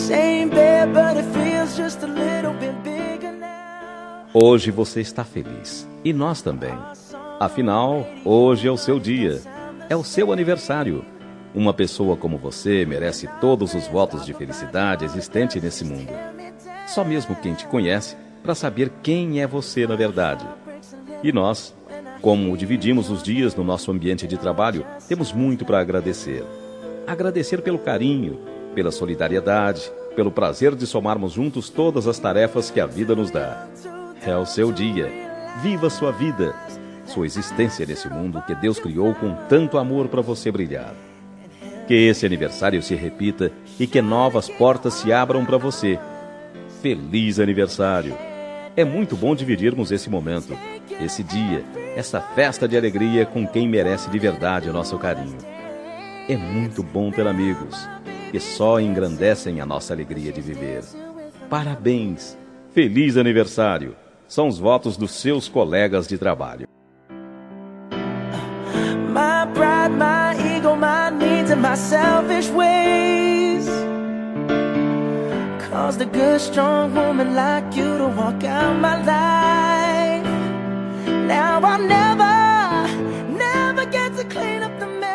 same bed, but it feels just a little bit bigger now. Hoje você está feliz, e nós também. Afinal, hoje é o seu dia, é o seu aniversário. Uma pessoa como você merece todos os votos de felicidade existentes nesse mundo. Só mesmo quem te conhece para saber quem é você na verdade. E nós, como dividimos os dias no nosso ambiente de trabalho, temos muito para agradecer. Agradecer pelo carinho, pela solidariedade, pelo prazer de somarmos juntos todas as tarefas que a vida nos dá. É o seu dia. Viva sua vida, sua existência nesse mundo que Deus criou com tanto amor para você brilhar. Que esse aniversário se repita e que novas portas se abram para você. Feliz aniversário! É muito bom dividirmos esse momento, esse dia, essa festa de alegria com quem merece de verdade o nosso carinho. É muito bom ter amigos que só engrandecem a nossa alegria de viver. Parabéns! Feliz aniversário! São os votos dos seus colegas de trabalho. My pride, my ego, my needs and my selfish ways caused a good, strong woman like you to walk out my life. Now I'll never get to clean up the mess